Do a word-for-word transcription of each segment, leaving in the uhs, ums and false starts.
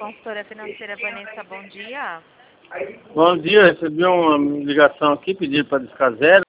Consultora financeira Vanessa, bom dia. Bom dia, recebi uma ligação aqui pedindo para discar zero.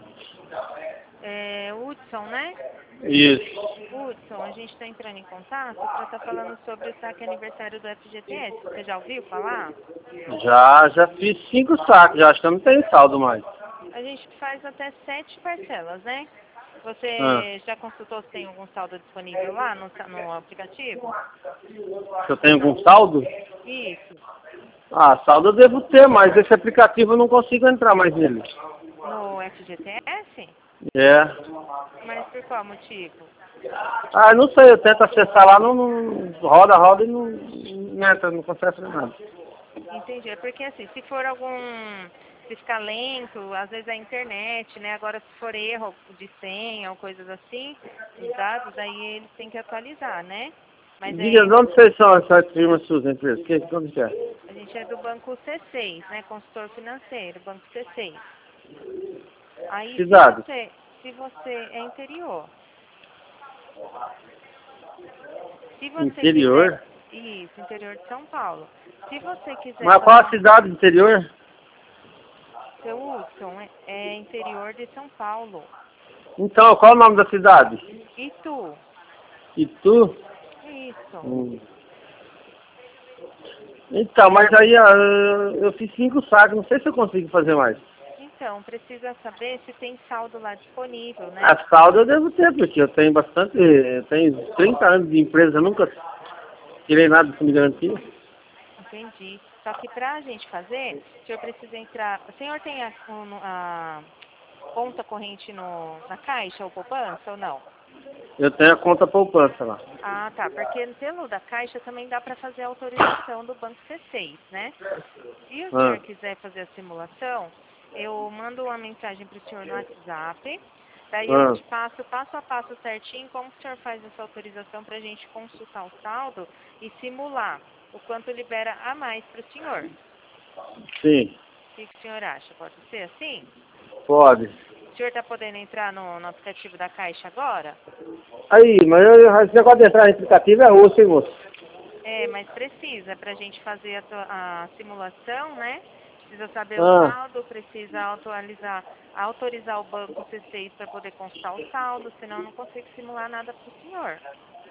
É Hudson, né? Isso. Hudson, a gente está entrando em contato para estar falando sobre o saque aniversário do F G T S. Você já ouviu falar? Já, já fiz cinco saques, já acho que eu não tenho saldo mais. A gente faz até sete parcelas, né? Você Ah. já consultou se tem algum saldo disponível lá no, no aplicativo? Se eu tenho algum saldo? Isso. Ah, saldo eu devo ter, mas esse aplicativo eu não consigo entrar mais nele. No F G T S? É. Mas por qual motivo? Ah, não sei, eu tento acessar lá, não, não roda, roda e não, não entra, não consegue fazer nada. Entendi. É porque assim, se for algum... Se ficar lento, às vezes é a internet, né? Agora se for erro de senha ou coisas assim, os dados, aí eles têm que atualizar, né? Mas Diga, é, de onde vocês são essas firmas suas empresas? Que, onde que é? a gente é do Banco C seis, né? Consultor financeiro, Banco C seis. Aí se Cidade? você, se você é interior, se você quiser, Interior? isso, interior de São Paulo. Se você quiser Mas qual fazer a um, cidade do interior? seu Hudson, é, é interior de São Paulo. Então, qual o nome da cidade? E tu? Itu? Isso. Hum. Então, mas aí ah, eu fiz cinco saques, não sei se eu consigo fazer mais. Então, precisa saber se tem saldo lá disponível, né? A saldo eu devo ter, porque eu tenho bastante, eu tenho trinta anos de empresa, eu nunca tirei nada de fundo de garantia. Entendi. Só que para a gente fazer, o senhor precisa entrar... O senhor tem a, a conta corrente no, na Caixa ou poupança ou não? Eu tenho a conta poupança lá. Ah, tá. Porque pelo da Caixa também dá para fazer a autorização do Banco C seis, né? Se o senhor Ah, quiser fazer a simulação, eu mando uma mensagem para o senhor no WhatsApp. Daí eu ah. te passo passo a passo certinho como o senhor faz essa autorização para a gente consultar o saldo e simular o quanto libera a mais para o senhor. Sim, O que, que o senhor acha? Pode ser assim? pode. O senhor está podendo entrar no, no aplicativo da Caixa agora? Aí, mas eu, esse negócio de entrar em aplicativo é osso, hein, moço? É, mas precisa para a gente fazer a, to- a simulação, né? Precisa saber o Ah, saldo, precisa atualizar, autorizar o banco C seis para poder constar o saldo, senão eu não consigo simular nada para o senhor.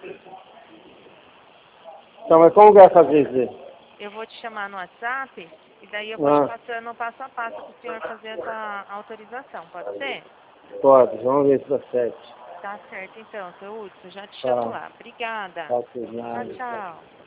então, mas como vai fazer isso aí? Eu vou te chamar no WhatsApp e daí eu vou te Ah, passando passo a passo para o senhor fazer essa autorização, pode ser? pode, vamos ver se dá certo. Tá certo então, seu Hudson, já te chamo Tá, lá. Obrigada. tá, tudo Tchau, nada. tchau.